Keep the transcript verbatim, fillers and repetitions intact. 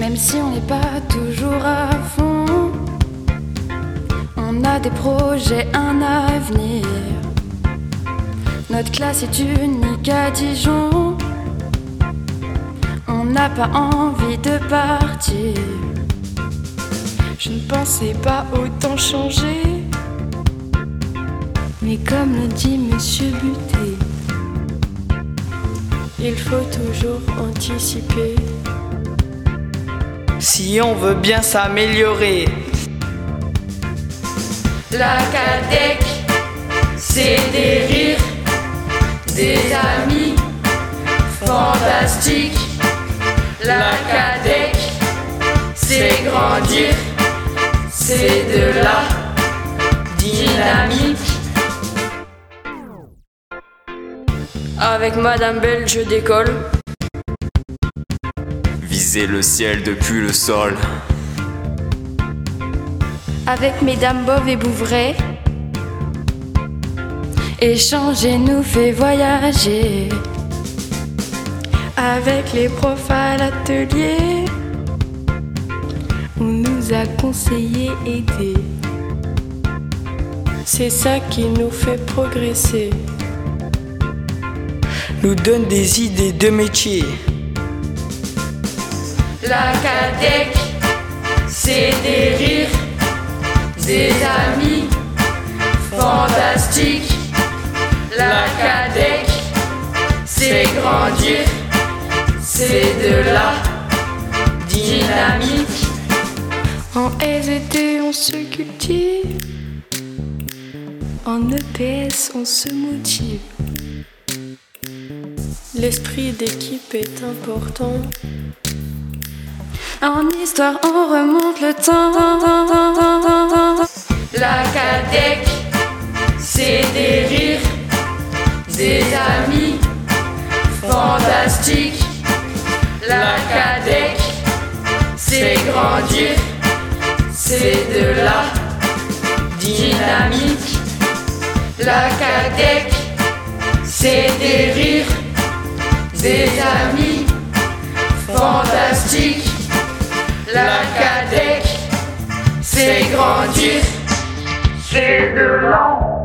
Même si on n'est pas toujours à fond, on a des projets, un avenir. Notre classe est unique à Dijon. On n'a pas envie de partir. Je ne pensais pas autant changer, mais comme le dit Monsieur Buté, il faut toujours anticiper. Si on veut bien s'améliorer. La Cadec, c'est des rires, des amis fantastiques. La Cadec, c'est grandir, c'est de la dynamique. Avec Madame Belle, je décolle. Viser le ciel depuis le sol. Avec Mesdames Bove et Bouvray, échanger nous fait voyager. Avec les profs à l'atelier, on nous a conseillé, aidé. C'est ça qui nous fait progresser. Nous donne des idées de métier. La Cadec, c'est des rires, des amis fantastiques. La Cadec, c'est grandir, c'est de la dynamique. En S V T, on se cultive. En E P S, on se motive. L'esprit d'équipe est important. En histoire, on remonte le temps. La Cadec, c'est des rires, des amis fantastiques. La Cadec, c'est grandir, c'est de la dynamique. La Cadec, c'est des rires, des amis fantastiques. La Cadec, c'est grandir, c'est de la